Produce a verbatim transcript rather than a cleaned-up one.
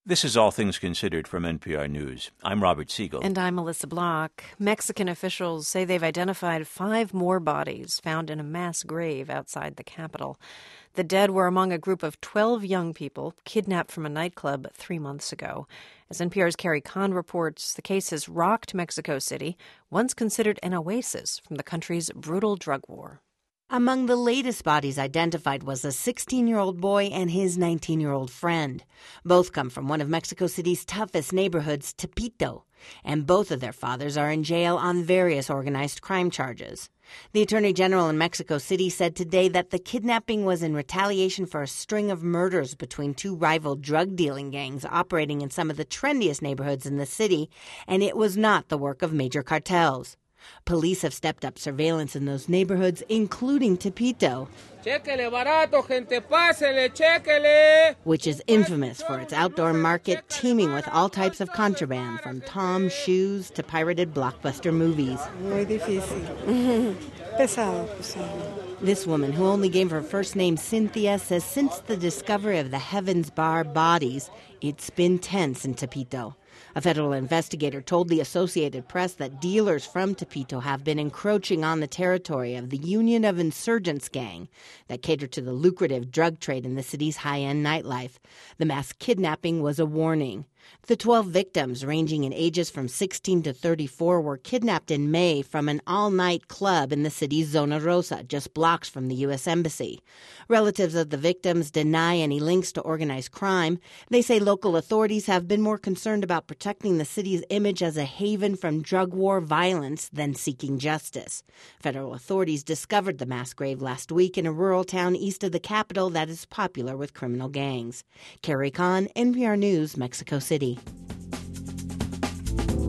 This is All Things Considered from N P R News. I'm Robert Siegel. And I'm Melissa Block. Mexican officials say they've identified five more bodies found in a mass grave outside the capital. The dead were among a group of twelve young people kidnapped from a nightclub three months ago. As N P R's Carrie Kahn reports, the case has rocked Mexico City, once considered an oasis from the country's brutal drug war. Among the latest bodies identified was a sixteen-year-old boy and his nineteen-year-old friend. Both come from one of Mexico City's toughest neighborhoods, Tepito, and both of their fathers are in jail on various organized crime charges. The Attorney General in Mexico City said today that the kidnapping was in retaliation for a string of murders between two rival drug-dealing gangs operating in some of the trendiest neighborhoods in the city, and it was not the work of major cartels. Police have stepped up surveillance in those neighborhoods, including Tepito, which is infamous for its outdoor market teeming with all types of contraband, from Tom's shoes to pirated blockbuster movies. Muy difícil. Pesado, pesado. This woman, who only gave her first name Cynthia, says since the discovery of the Heavens Bar bodies, it's been tense in Tepito. A federal investigator told the Associated Press that dealers from Tepito have been encroaching on the territory of the Union of Insurgents gang that cater to the lucrative drug trade in the city's high-end nightlife. The mass kidnapping was a warning. The twelve victims, ranging in ages from sixteen to thirty-four, were kidnapped in May from an all-night club in the city's Zona Rosa, just blocks from the U S Embassy. Relatives of the victims deny any links to organized crime. They say local authorities have been more concerned about protecting the city's image as a haven from drug war violence than seeking justice. Federal authorities discovered the mass grave last week in a rural town east of the capital that is popular with criminal gangs. Carrie Kahn, N P R News, Mexico City.